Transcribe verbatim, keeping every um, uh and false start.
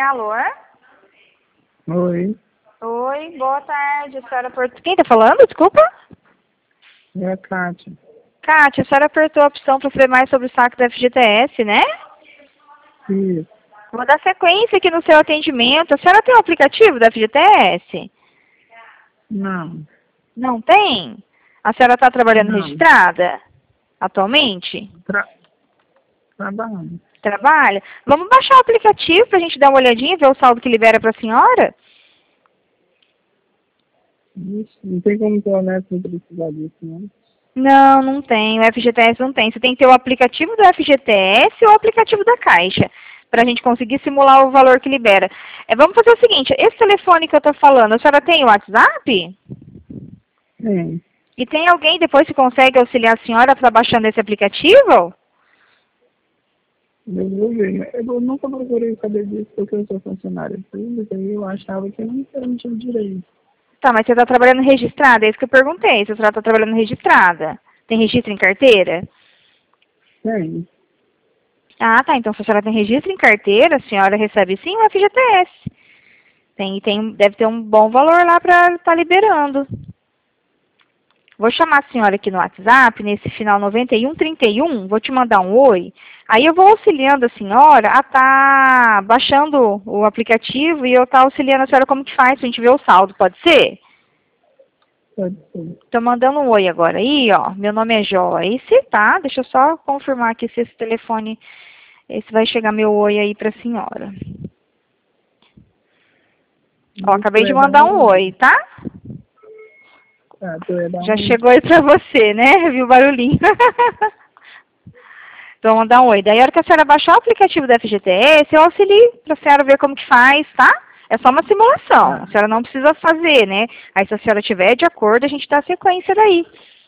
Alô? Oi, Oi, boa tarde. A senhora apertou... Quem tá falando? Desculpa? é a Kátia. Kátia, a senhora apertou a opção para saber mais sobre o saque da F G T S, né? Isso. Vou dar sequência aqui no seu atendimento. A senhora tem o aplicativo da F G T S? Não, Não tem? A senhora está trabalhando não. registrada atualmente? Tra... Trabalhando. Trabalha? Vamos baixar o aplicativo para a gente dar uma olhadinha e ver o saldo que libera para a senhora? Ixi, não tem como ter honesto sem precisar disso, não. Não, não tem. O F G T S não tem. Você tem que ter o aplicativo do F G T S ou o aplicativo da Caixa, para a gente conseguir simular o valor que libera. É, vamos fazer o seguinte, esse telefone que eu estou falando, a senhora tem o WhatsApp? Tem. E tem alguém depois que consegue auxiliar a senhora para baixando esse aplicativo? Eu vou ver, mas eu nunca procurei saber disso porque eu sou funcionário público e eu achava que não não tinha direito. Tá, mas você está trabalhando registrada? É isso que eu perguntei. Se a senhora está trabalhando registrada. Tem registro em carteira? Tem. Ah, tá. Então, se a senhora tem registro em carteira, a senhora recebe sim o F G T S. Tem, tem, deve ter um bom valor lá para estar liberando. Vou chamar a senhora aqui no WhatsApp, nesse final noventa e um trinta e um, vou te mandar um oi. Aí eu vou auxiliando a senhora a estar baixando o aplicativo e eu estar auxiliando a senhora como que faz, pra gente ver o saldo, pode ser? Pode ser. Tô mandando um oi agora aí, ó. Meu nome é Joyce, tá? Deixa eu só confirmar aqui se esse telefone, esse vai chegar meu oi aí pra senhora. Ó, acabei de mandar um oi, tá? Tá, tu é da Já onde? chegou aí pra você, né? Viu o barulhinho? Então, vou mandar um oi. Daí, a hora que a senhora baixar o aplicativo da F G T S, eu auxilio pra senhora ver como que faz, tá? É só uma simulação. Tá. A senhora não precisa fazer, né? Aí, se a senhora tiver de acordo, a gente dá sequência daí.